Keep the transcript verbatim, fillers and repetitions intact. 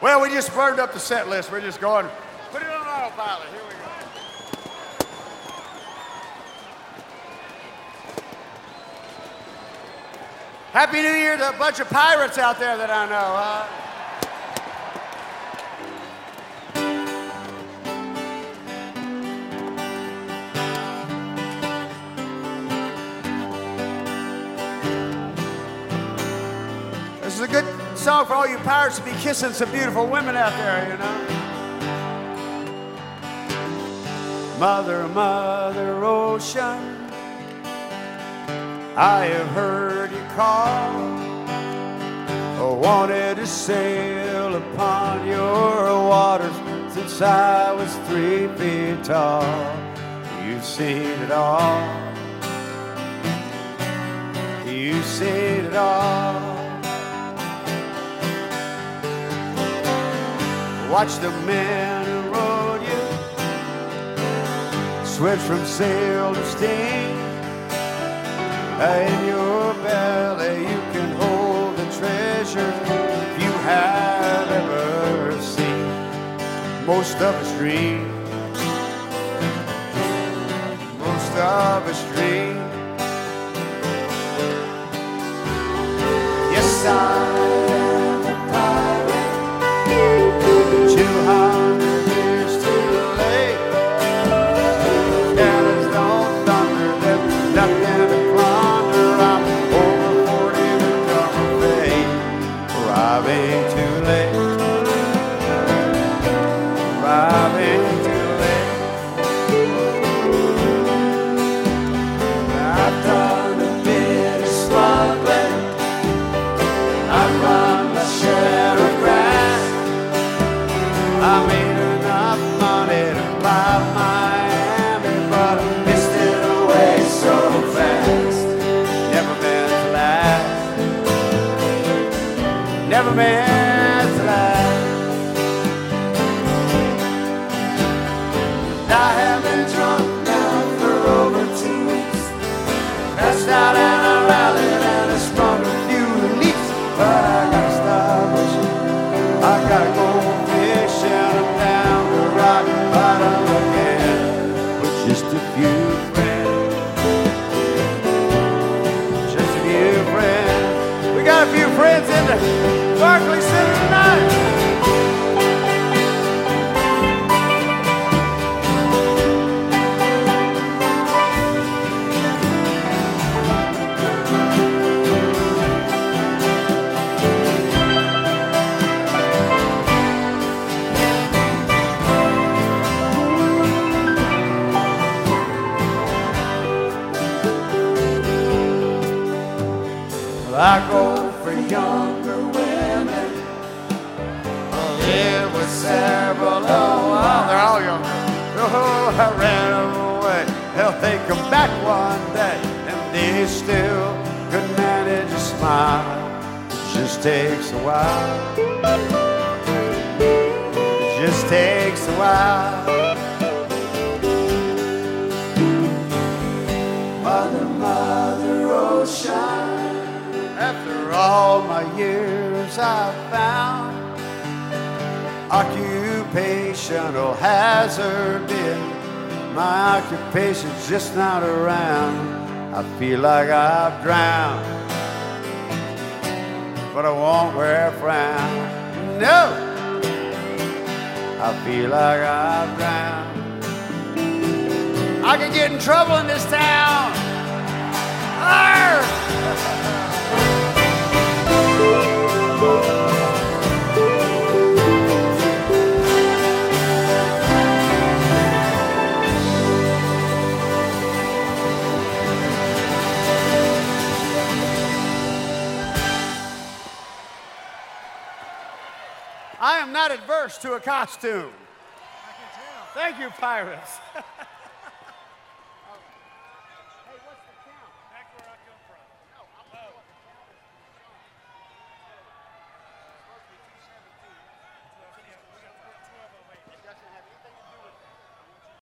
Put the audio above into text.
Well, we just burned up the set list. We're just going, put it on autopilot. Here we go. Happy New Year to a bunch of pirates out there that I know, huh? This is a good song for all you pirates to be kissing some beautiful women out there, you know? Mother, Mother Ocean, I have heard you call. I wanted to sail upon your waters since I was three feet tall. You've seen it all. You've seen it all. Watch the men who rode you switch from sail to steam. In your belly you can hold the treasure you have ever seen. Most of us dream, most of us dream. Yes, I am a pirate, two hundred years too late. Cannons don't thunder, there's nothing to plunder. I'm over forty to come of age. Arriving too late, arriving too late. I've done a bit of smuggling, I've run my share of grass. I made enough money to buy Miami, but I missed it away so fast. Never meant to last, never meant to last. I have been drunk now for over two weeks. Passed out and I rallied and I sprung a few leaks. But I gotta stop wishing, I gotta go fishing. I'm down the rock bottom again with just a few friends. Just a few friends. We got a few friends in the Barclays Center tonight. I go for younger women. I'll live with several. Oh, well, they're all younger. Oh, I ran away. Hell, they come back one day and they still could manage a smile. It just takes a while. It just takes a while. Mother, Mother Ocean, after all my years I've found occupational hazard been. My occupation's just not around. I feel like I've drowned, but I won't wear a frown. No, I feel like I've drowned. I could get in trouble in this town. Arr! I am not adverse to a costume. I can tell. Thank you, pirates.